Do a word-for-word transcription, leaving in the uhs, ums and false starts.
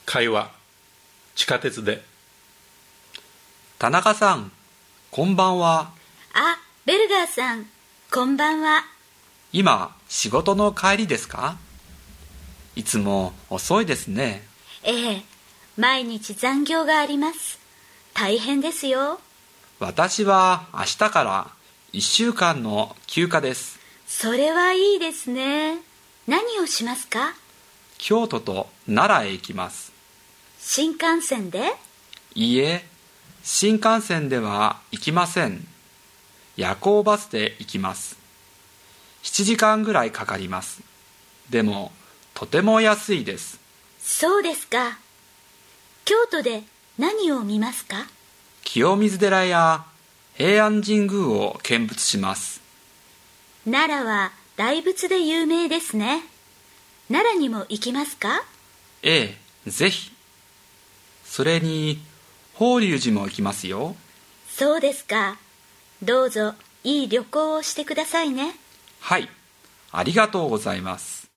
会話、地下鉄で。 田中さん、こんばんは。 あ、ベルガーさん、こんばんは。 今、仕事の帰りですか？いつも遅いですね。 ええ、毎日残業があります。大変ですよ。 私は明日からいっしゅうかんの休暇です。 それはいいですね。何をしますか？ 京都と奈良へ行きます。 新幹線で？ いいえ、新幹線では行きません。夜行バスで行きます。しちじかんぐらいかかります。でも、とても安いです。 そうですか。京都で何を見ますか？ 清水寺や平安神宮を見物します。 奈良は大仏で有名ですね。奈良にも行きますか？ ええ、ぜひ。それに、法隆寺も行きますよ。 そうですか。どうぞいい旅行をしてくださいね。 はい、ありがとうございます。